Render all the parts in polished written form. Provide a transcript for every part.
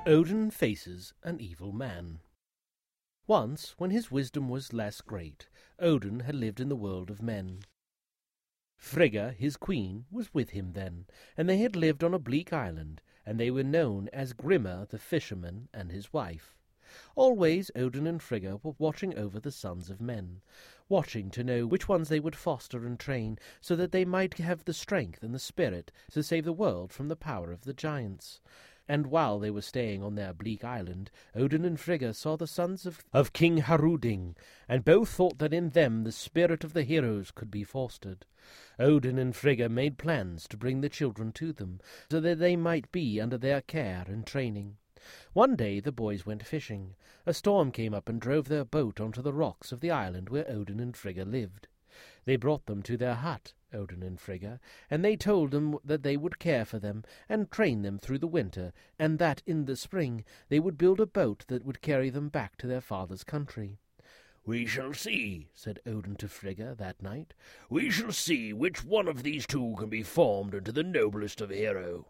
Odin faces an evil man. Once, when his wisdom was less great, Odin had lived in the world of men. Frigga, his queen, was with him then, and they had lived on a bleak island, and they were known as Grimmer the fisherman and his wife. Always Odin and Frigga were watching over the sons of men, watching to know which ones they would foster and train, so that they might have the strength and the spirit to save the world from the power of the giants. And while they were staying on their bleak island, Odin and Frigga saw the sons of King Haruding, and both thought that in them the spirit of the heroes could be fostered. Odin and Frigga made plans to bring the children to them, so that they might be under their care and training. One day the boys went fishing. A storm came up and drove their boat onto the rocks of the island where Odin and Frigga lived. They brought them to their hut, Odin and Frigga, and they told them that they would care for them and train them through the winter, and that in the spring they would build a boat that would carry them back to their father's country. "We shall see," said Odin to Frigga that night. "We shall see which one of these two can be formed into the noblest of hero."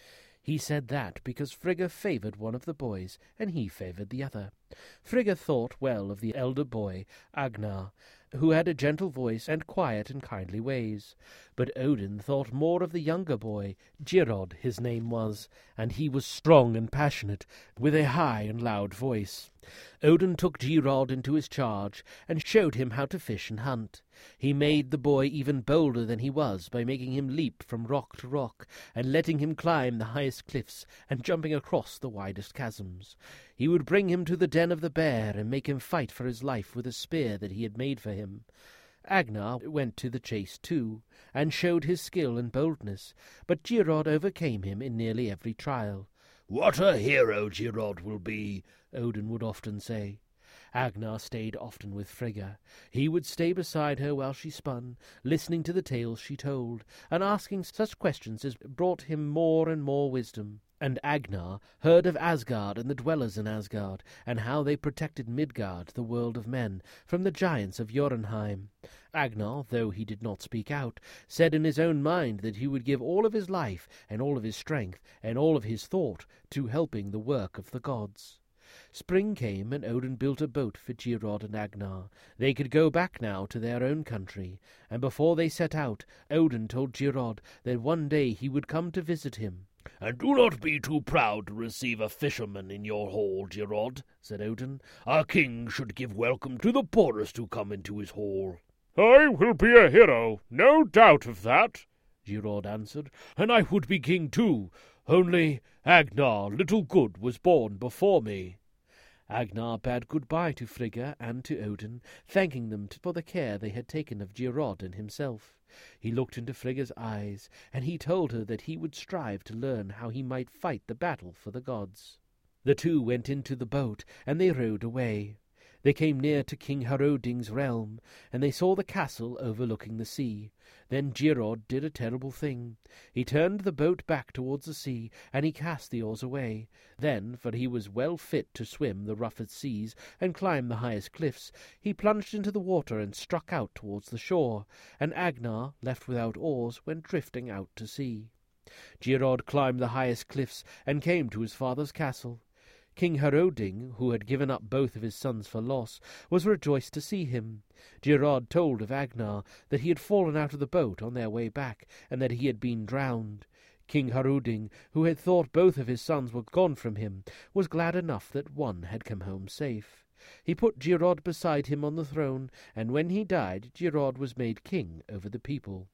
He said that because Frigga favoured one of the boys, and he favoured the other. Frigga thought well of the elder boy, Agnar, who had a gentle voice and quiet and kindly ways. But Odin thought more of the younger boy, Geirrod his name was, and he was strong and passionate, with a high and loud voice. Odin took Geirrod into his charge, and showed him how to fish and hunt. He made the boy even bolder than he was by making him leap from rock to rock, and letting him climb the highest cliffs, and jumping across the widest chasms. He would bring him to the den of the bear, and make him fight for his life with a spear that he had made for him. Agnar went to the chase too, and showed his skill and boldness, but Geirrod overcame him in nearly every trial. "What a hero Geirrod will be," Odin would often say. Agnar stayed often with Frigga. He would stay beside her while she spun, listening to the tales she told, and asking such questions as brought him more and more wisdom. And Agnar heard of Asgard and the dwellers in Asgard, and how they protected Midgard, the world of men, from the giants of Jotunheim. Agnar, though he did not speak out, said in his own mind that he would give all of his life, and all of his strength, and all of his thought to helping the work of the gods. Spring came, and Odin built a boat for Geirrod and Agnar. They could go back now to their own country, and before they set out, Odin told Geirrod that one day he would come to visit him. "And do not be too proud to receive a fisherman in your hall, Geirrod," said Odin. "Our king should give welcome to the poorest who come into his hall." "I will be a hero, no doubt of that," Geirrod answered, "and I would be king too, only Agnar little good was born before me." Agnar bade good-bye to Frigga and to Odin, thanking them for the care they had taken of Geirrod and himself. He looked into Frigga's eyes, and he told her that he would strive to learn how he might fight the battle for the gods. The two went into the boat, and they rowed away. They came near to King Haruding's realm, and they saw the castle overlooking the sea. Then Geirrod did a terrible thing. He turned the boat back towards the sea, and he cast the oars away. Then, for he was well fit to swim the roughest seas and climb the highest cliffs, he plunged into the water and struck out towards the shore, and Agnar, left without oars, went drifting out to sea. Geirrod climbed the highest cliffs and came to his father's castle. King Haruding, who had given up both of his sons for loss, was rejoiced to see him. Geirrod told of Agnar that he had fallen out of the boat on their way back, and that he had been drowned. King Haruding, who had thought both of his sons were gone from him, was glad enough that one had come home safe. He put Geirrod beside him on the throne, and when he died, Geirrod was made king over the people.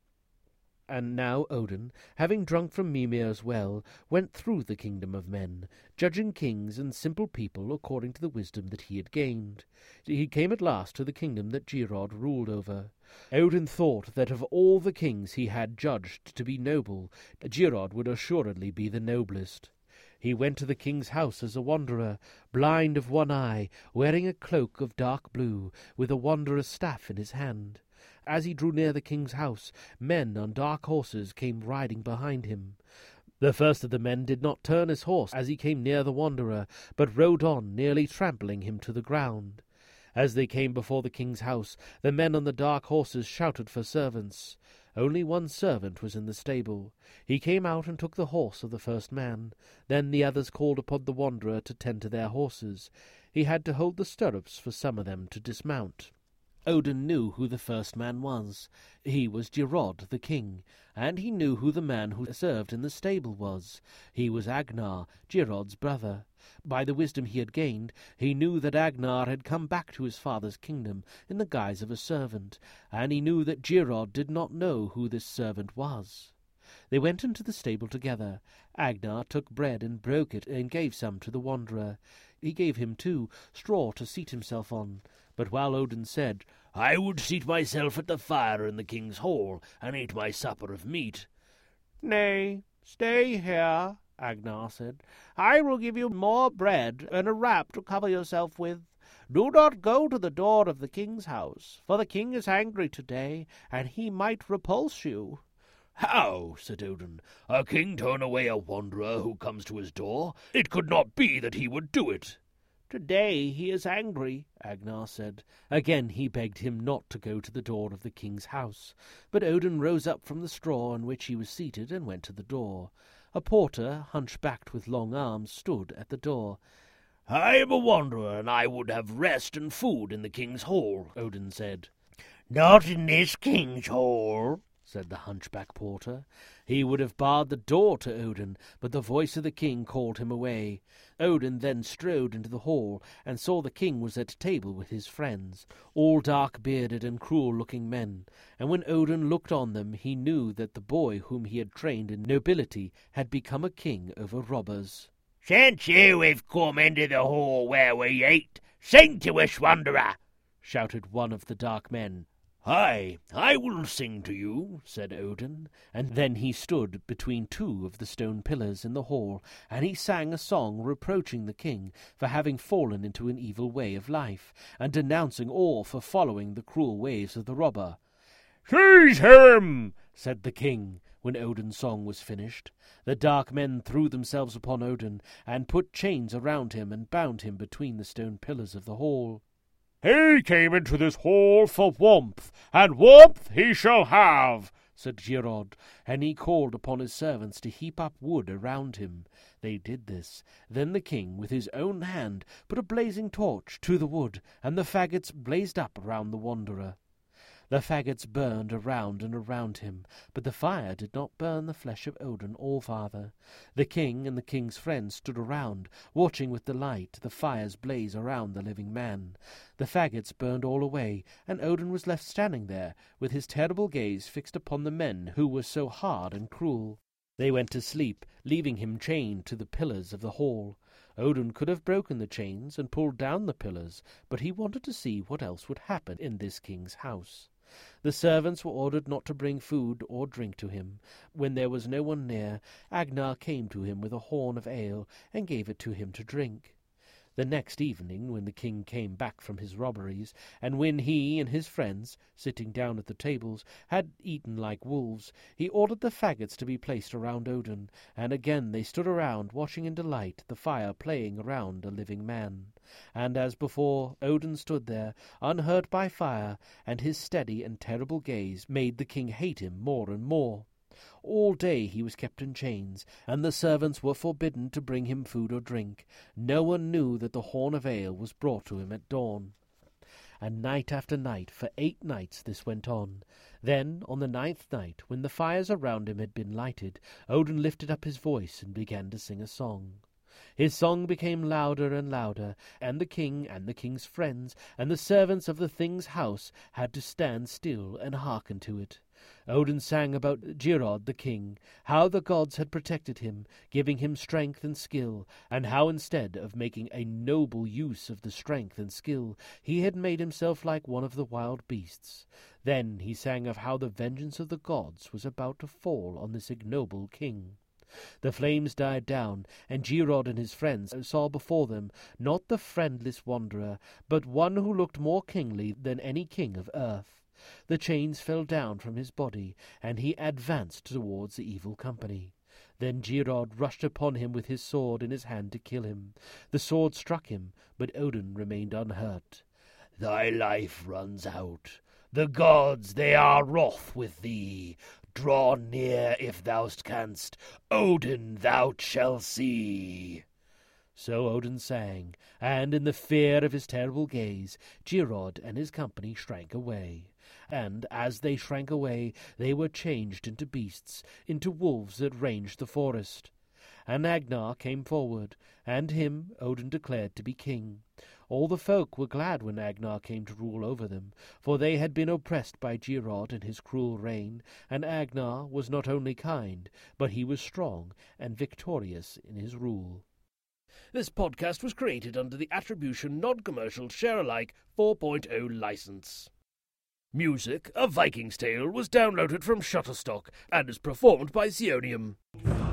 And now Odin, having drunk from Mimir's well, went through the kingdom of men, judging kings and simple people according to the wisdom that he had gained. He came at last to the kingdom that Geirrod ruled over. Odin thought that of all the kings he had judged to be noble, Geirrod would assuredly be the noblest. He went to the king's house as a wanderer, blind of one eye, wearing a cloak of dark blue, with a wanderer's staff in his hand. As he drew near the king's house, men on dark horses came riding behind him. The first of the men did not turn his horse as he came near the wanderer, but rode on, nearly trampling him to the ground. As they came before the king's house, the men on the dark horses shouted for servants. Only one servant was in the stable. He came out and took the horse of the first man. Then the others called upon the wanderer to tend to their horses. He had to hold the stirrups for some of them to dismount. Odin knew who the first man was. He was Geirrod the king, and he knew who the man who served in the stable was. He was Agnar, Geirrod's brother. By the wisdom he had gained, he knew that Agnar had come back to his father's kingdom in the guise of a servant, and he knew that Geirrod did not know who this servant was. They went into the stable together. Agnar took bread and broke it and gave some to the wanderer. He gave him, too, straw to seat himself on. But while Odin said, "I would seat myself at the fire in the king's hall, and eat my supper of meat." "Nay, stay here," Agnar said. "I will give you more bread and a wrap to cover yourself with. Do not go to the door of the king's house, for the king is angry today, and he might repulse you." "How?" said Odin. "A king turn away a wanderer who comes to his door? It could not be that he would do it." "Today he is angry," Agnar said. Again he begged him not to go to the door of the king's house. But Odin rose up from the straw on which he was seated and went to the door. A porter, hunchbacked with long arms, stood at the door. "I am a wanderer, and I would have rest and food in the king's hall," Odin said. "Not in this king's hall," said the hunchback porter. He would have barred the door to Odin, but the voice of the king called him away. Odin then strode into the hall and saw the king was at table with his friends, all dark-bearded and cruel-looking men, and when Odin looked on them he knew that the boy whom he had trained in nobility had become a king over robbers. "Since you have come into the hall where we eat, sing to us, wanderer," shouted one of the dark men. "Aye, I will sing to you," said Odin, and then he stood between two of the stone pillars in the hall, and he sang a song reproaching the king for having fallen into an evil way of life, and denouncing all for following the cruel ways of the robber. "Seize him!" said the king, when Odin's song was finished. The dark men threw themselves upon Odin, and put chains around him and bound him between the stone pillars of the hall. "He came into this hall for warmth, and warmth he shall have," said Geirrod, and he called upon his servants to heap up wood around him. They did this. Then the king, with his own hand, put a blazing torch to the wood, and the faggots blazed up around the wanderer. The faggots burned around and around him, but the fire did not burn the flesh of Odin All-Father. The king and the king's friends stood around, watching with delight the fires blaze around the living man. The faggots burned all away, and Odin was left standing there, with his terrible gaze fixed upon the men who were so hard and cruel. They went to sleep, leaving him chained to the pillars of the hall. Odin could have broken the chains and pulled down the pillars, but he wanted to see what else would happen in this king's house. The servants were ordered not to bring food or drink to him. When there was no one near, Agnar came to him with a horn of ale and gave it to him to drink. The next evening, when the king came back from his robberies, and when he and his friends, sitting down at the tables, had eaten like wolves, he ordered the faggots to be placed around Odin, and again they stood around, watching in delight the fire playing around a living man. And as before, Odin stood there, unhurt by fire, and his steady and terrible gaze made the king hate him more and more. All day he was kept in chains, and the servants were forbidden to bring him food or drink. No one knew that the horn of ale was brought to him at dawn. And night after night, for 8 nights, this went on. Then, on the 9th night, when the fires around him had been lighted, Odin lifted up his voice and began to sing a song. His song became louder and louder, and the king and the king's friends and the servants of the thing's house had to stand still and hearken to it. Odin sang about Geirrod the king, how the gods had protected him, giving him strength and skill, and how instead of making a noble use of the strength and skill, he had made himself like one of the wild beasts. Then he sang of how the vengeance of the gods was about to fall on this ignoble king. The flames died down, and Geirrod and his friends saw before them not the friendless wanderer, but one who looked more kingly than any king of earth. The chains fell down from his body, and he advanced towards the evil company. Then Geirrod rushed upon him with his sword in his hand to kill him. The sword struck him, but Odin remained unhurt. thy life runs out. The gods, they are wroth with thee. Draw near if thou canst. Odin thou shalt see. So Odin sang, and in the fear of his terrible gaze, Geirrod and his company shrank away. And as they shrank away, they were changed into beasts, into wolves that ranged the forest. And Agnar came forward, and him Odin declared to be king. All the folk were glad when Agnar came to rule over them, for they had been oppressed by Geirrod in his cruel reign, and Agnar was not only kind, but he was strong and victorious in his rule. This podcast was created under the Attribution Non-Commercial Share-alike 4.0 license. Music, A Viking's Tale, was downloaded from Shutterstock and is performed by Xeonium.